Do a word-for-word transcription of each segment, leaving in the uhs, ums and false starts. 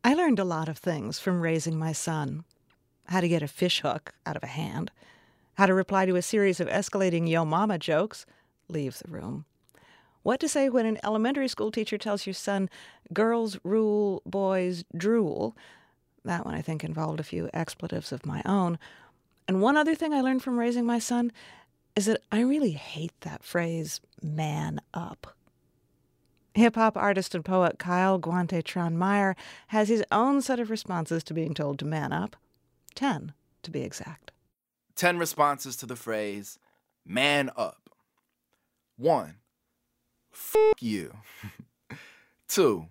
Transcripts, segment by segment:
I learned a lot of things from raising my son. How to get a fish hook out of a hand. How to reply to a series of escalating yo mama jokes. Leave the room. What to say when an elementary school teacher tells your son, girls rule, boys drool. That one, I think, involved a few expletives of my own. And one other thing I learned from raising my son is that I really hate that phrase, man up. Hip-hop artist and poet Kyle Guante Tron Meyer has his own set of responses to being told to man up. Ten, to be exact. Ten responses to the phrase, man up. One, fuck you. Two,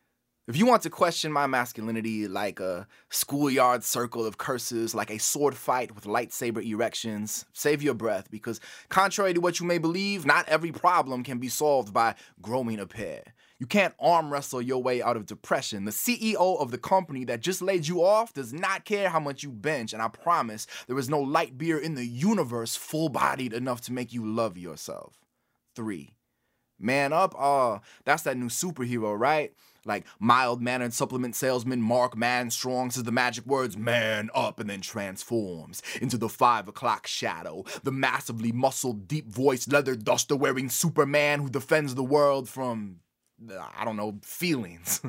if you want to question my masculinity like a schoolyard circle of curses, like a sword fight with lightsaber erections, save your breath, because contrary to what you may believe, not every problem can be solved by growing a pair. You can't arm wrestle your way out of depression. The C E O of the company that just laid you off does not care how much you bench, and I promise there is no light beer in the universe full-bodied enough to make you love yourself. Three, man up, uh, that's that new superhero, right? Like mild-mannered supplement salesman Mark Manstrong says the magic words man up and then transforms into the five o'clock shadow, the massively muscled, deep-voiced, leather duster-wearing Superman who defends the world from, I don't know, feelings.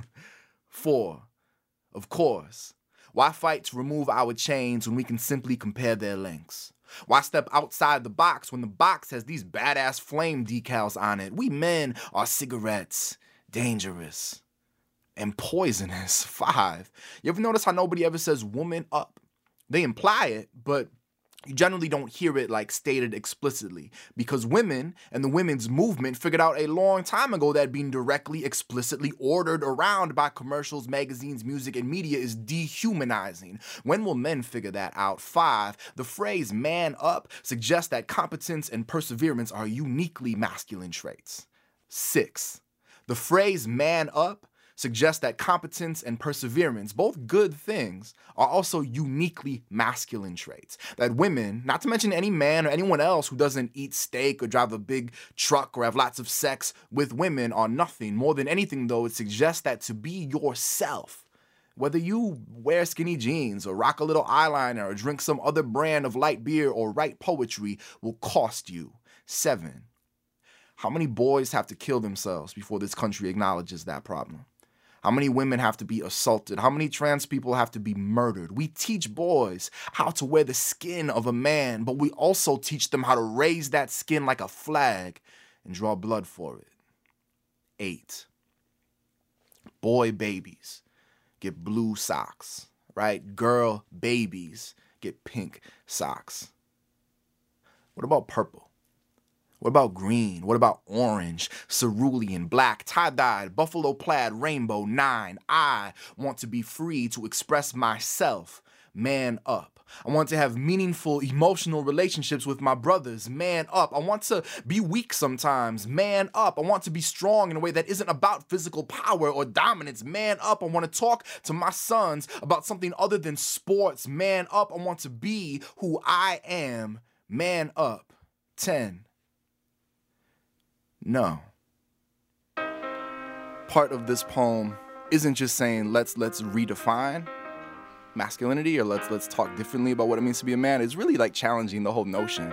Four, of course, why fight to remove our chains when we can simply compare their lengths? Why step outside the box when the box has these badass flame decals on it? We men are cigarettes, dangerous, and poisonous. Five, you ever notice how nobody ever says woman up? They imply it, but you generally don't hear it like stated explicitly, because women and the women's movement figured out a long time ago that being directly, explicitly ordered around by commercials, magazines, music, and media is dehumanizing. When will men figure that out? Five, the phrase man up suggests that competence and perseverance are uniquely masculine traits. Six, the phrase man up suggests that competence and perseverance, both good things, are also uniquely masculine traits. That women, not to mention any man or anyone else who doesn't eat steak or drive a big truck or have lots of sex with women, are nothing. More than anything, though, it suggests that to be yourself, whether you wear skinny jeans or rock a little eyeliner or drink some other brand of light beer or write poetry, will cost you. Seven, how many boys have to kill themselves before this country acknowledges that problem? How many women have to be assaulted? How many trans people have to be murdered? We teach boys how to wear the skin of a man, but we also teach them how to raise that skin like a flag and draw blood for it. Eight, boy babies get blue socks, right? Girl babies get pink socks. What about purple? What about green? What about orange, cerulean, black, tie-dyed, buffalo plaid, rainbow? Nine, I want to be free to express myself. Man up. I want to have meaningful, emotional relationships with my brothers. Man up. I want to be weak sometimes. Man up. I want to be strong in a way that isn't about physical power or dominance. Man up. I want to talk to my sons about something other than sports. Man up. I want to be who I am. Man up. Ten. No. Part of this poem isn't just saying let's let's redefine masculinity or let's let's talk differently about what it means to be a man. It's really like challenging the whole notion.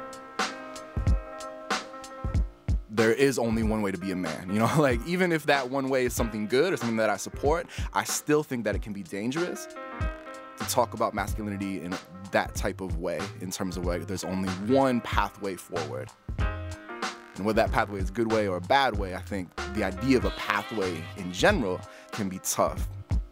There is only one way to be a man, you know, like even if that one way is something good or something that I support, I still think that it can be dangerous to talk about masculinity in that type of way, in terms of like there's only one pathway forward. And whether that pathway is a good way or a bad way, I think the idea of a pathway in general can be tough.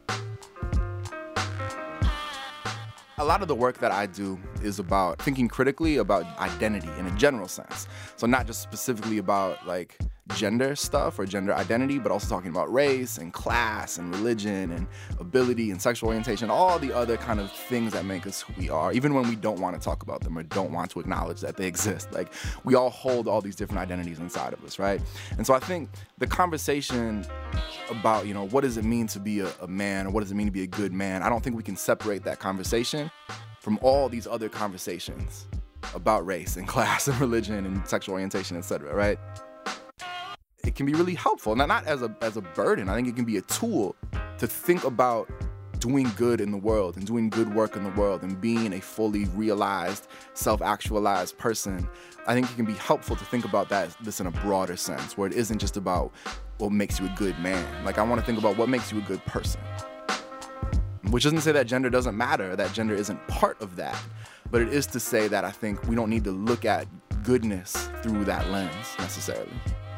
A lot of the work that I do is about thinking critically about identity in a general sense. So not just specifically about like gender stuff or gender identity, but also talking about race and class and religion and ability and sexual orientation, all the other kind of things that make us who we are, even when we don't want to talk about them or don't want to acknowledge that they exist. Like we all hold all these different identities inside of us, right? And so I think the conversation about, you know, what does it mean to be a, a man or what does it mean to be a good man? I don't think we can separate that conversation from all these other conversations about race and class and religion and sexual orientation, et cetera, right? It can be really helpful, not, not as a as a burden. I think it can be a tool to think about doing good in the world and doing good work in the world and being a fully realized, self-actualized person, I think it can be helpful to think about that this in a broader sense, where it isn't just about what makes you a good man. Like, I want to think about what makes you a good person. Which doesn't say that gender doesn't matter, that gender isn't part of that. But it is to say that I think we don't need to look at goodness through that lens necessarily.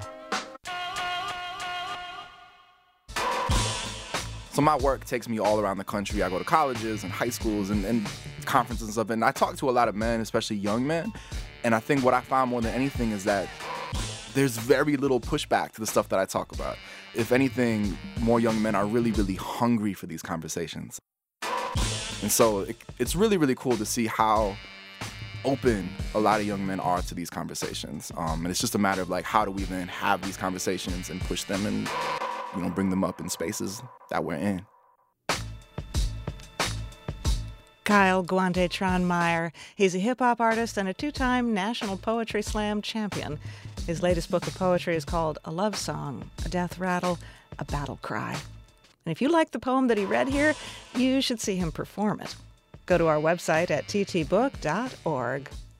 So my work takes me all around the country. I go to colleges and high schools and, and conferences and stuff, and I talk to a lot of men, especially young men. And I think what I find more than anything is that there's very little pushback to the stuff that I talk about. If anything, more young men are really, really hungry for these conversations. And so it, it's really, really cool to see how open a lot of young men are to these conversations. Um, and it's just a matter of like, how do we then have these conversations and push them and, you know, bring them up in spaces that we're in. Kyle Guante Tronmeyer. He's a hip-hop artist and a two-time National Poetry Slam champion. His latest book of poetry is called A Love Song, A Death Rattle, A Battle Cry. And if you like the poem that he read here, you should see him perform it. Go to our website at t t book dot org.